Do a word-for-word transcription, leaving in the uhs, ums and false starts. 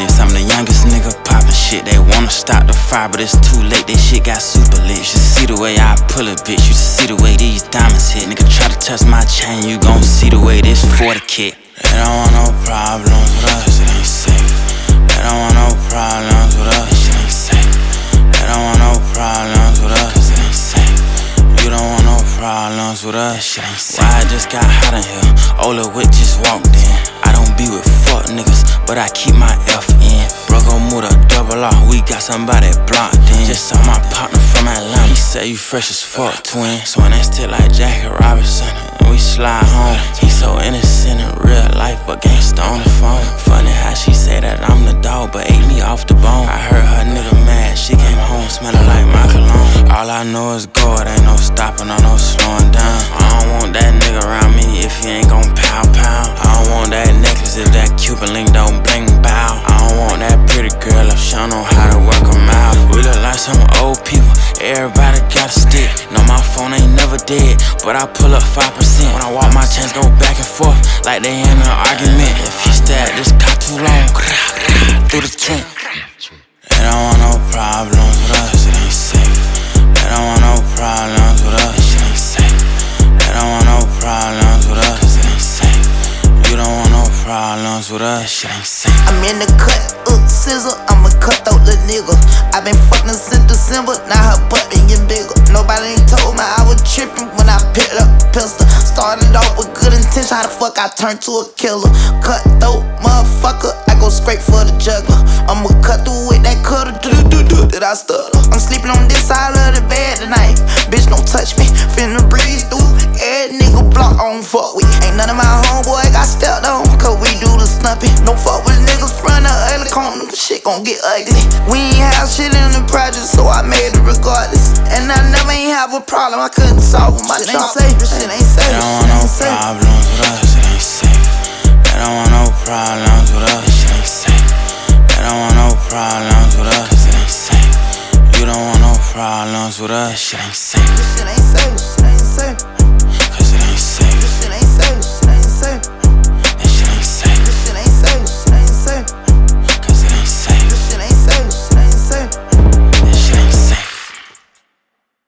Guess I'm the youngest nigga poppin' shit. They wanna stop the fire, but it's too late. That shit got super lit. You should see the way I pull it, bitch. You should see the way these diamonds hit. Nigga try to touch my chain, you gon' see the way this forty kit. They don't want no problems with us, it ain't safe. They don't want no problems with us, it ain't safe. They don't want no problems with us, cause it ain't safe. You don't want no problems with us, shit ain't safe. Why I just got hot in here, Ola Wick just walked in. I don't be with fuck niggas, but I keep my F in. Bro move a double off, we got somebody blocked in. Just saw my partner from Atlanta, he said you fresh as fuck, twin. Swing that stick like Jackie Robinson, and we slide home. He so innocent in real life, but gangsta on the phone. Funny how she say that I'm the dog, but ate me off the bone. I heard her nigga mad, she came home smelling like my cologne. All I know is God, ain't no stopping or no slowing down. I don't want that nigga around me if he ain't gon' pow pow. I don't want that necklace if that Cuban link don't bling bow. I don't want that pretty girl if she don't know how to work them out. We look like some old people, everybody got a stick. No, my phone ain't never dead, but I pull up five percent. When I walk, my chains go back and forth like they in an argument. If you stay at this car too long, through the tent. They don't want no problems with us, it ain't safe. They don't want no problems with us, it ain't safe. They don't want no problems with us, cause it ain't safe. You don't want no problems with us, shit ain't safe. I'm in the cut, up scissor, I'm a cutthroat little nigga. I been fucking since December, now her butt been getting bigger. Nobody ain't told me I was tripping when I picked up a pistol. Started off with good intention, how the fuck I turned to a killer. Cutthroat motherfucker, I go straight for the juggler. I'ma cut through with that cutter, do-do-do-do, did I stutter? I'm sleeping on this side of the bed tonight. Bitch, don't touch me, finna breeze through. Every nigga block on fuck with. Ain't none of my homeboy got stepped on, cause we do the snupping. Don't fuck with niggas front of ugly corner, shit gon' get ugly. We ain't have shit in the project, so I made it regardless. And I never ain't have a problem, I couldn't solve them. My shit ain't safe, this shit ain't safe. They don't want no problems with us, it ain't safe. They don't want no problems with us, shit ain't safe. They don't want no problems with us, it ain't safe. You don't want no problems with us, shit ain't safe.